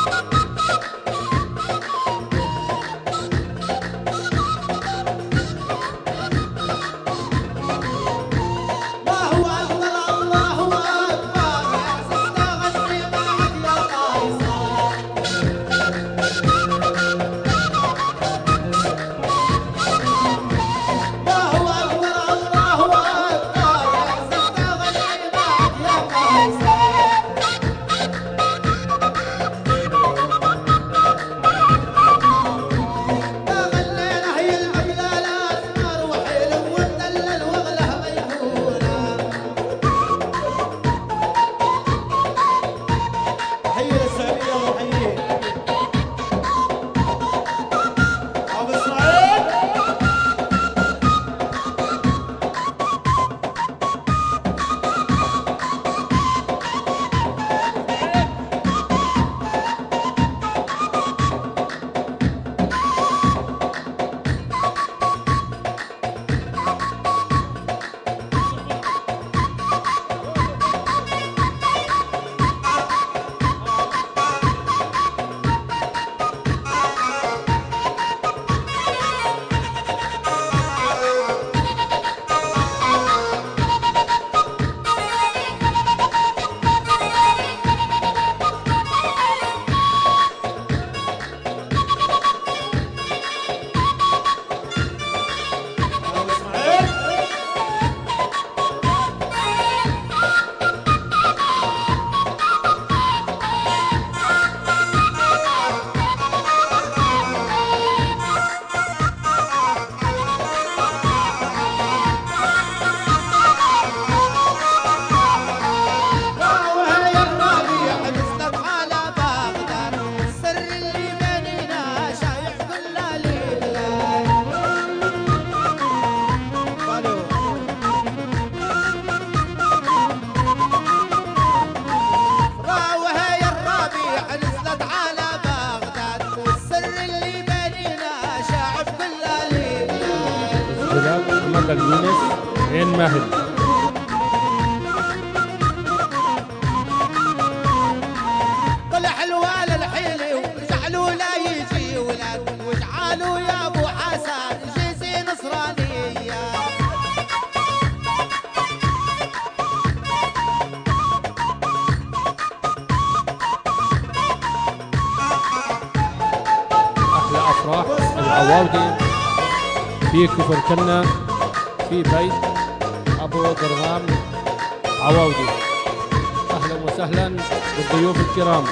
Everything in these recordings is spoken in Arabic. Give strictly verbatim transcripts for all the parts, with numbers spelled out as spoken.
اليونس عين ماهل. طلع الوال الحيلي وجعلوا لا يجي ولاد وجعلوا يا ابو حسن جيزي نصرانيه. احلى افراح العواودي في كفر كنا في بيت ابو درغام عواودي. اهلا وسهلا بالضيوف الكرام.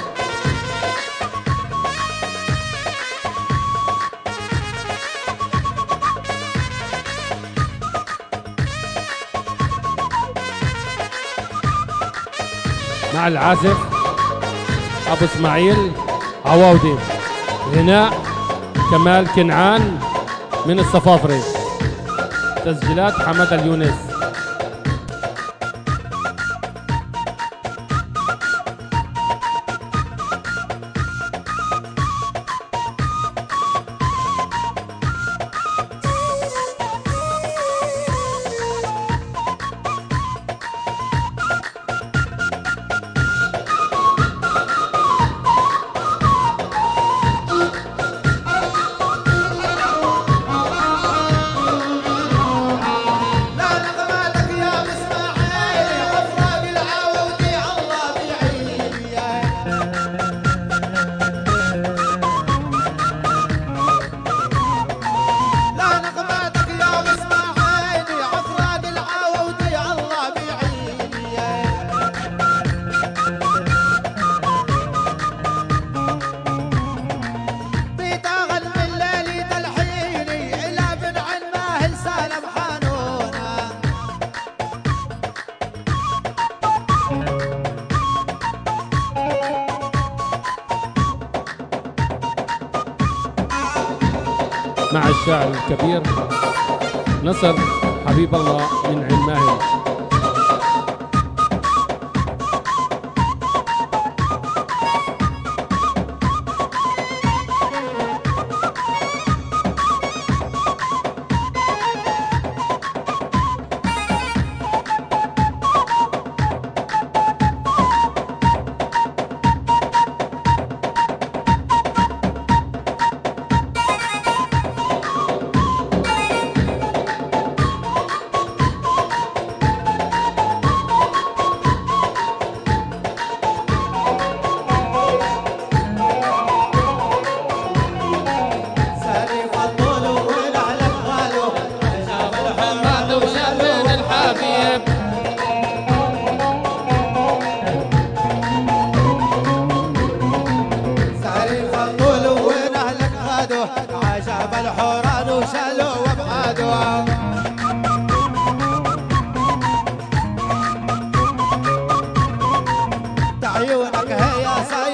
مع العازف ابو اسماعيل عواودي، غناء كمال كنعان من الصفافري، تسجيلات حمد اليونس. مع الشاعر الكبير نصر حبيب الله من عين ماهل.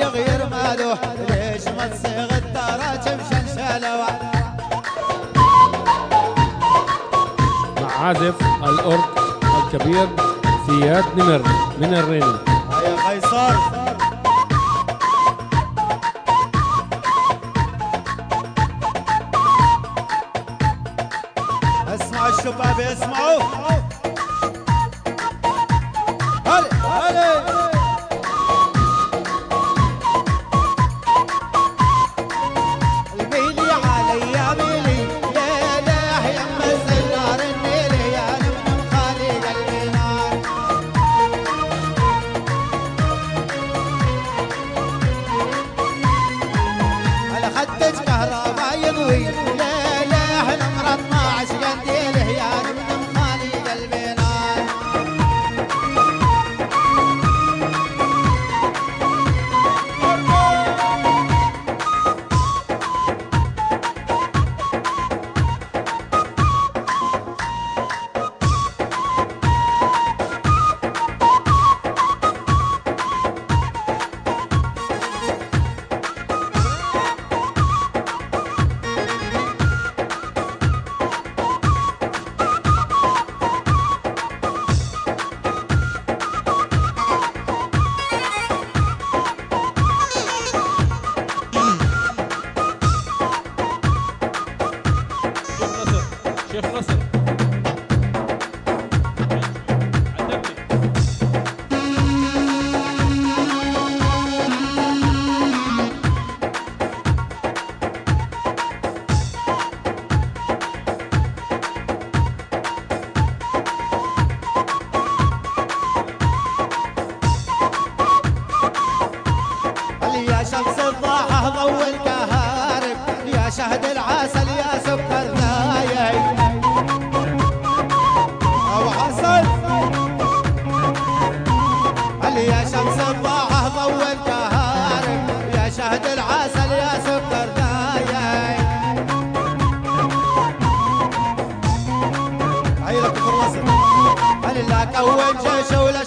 يغير مالوح ليش ما تصيغ الدرج مشلشلة. مع عازف الأورج الكبير زياد نمر من الرين. يا قيصر اسمعوا الشباب اسمعوا. هلا هلا الميلي علي يا ميلي يا له يم الزنار النيلي يا نم خالي قلبي نار. على خدك كهرباء يضوي لا لا نمر اثناعش قنديله يا نم خالي قلبي نار. شيخ نصر يا شمس الضاحة ضوء الكهارب يا شهد العسل يا سكر لايي. أبو حسن يا شمس الضاحة ضوء الكهارب يا شهد العسل يا سكر لايي. عيلك في الوسط هل لا كون جيش ولا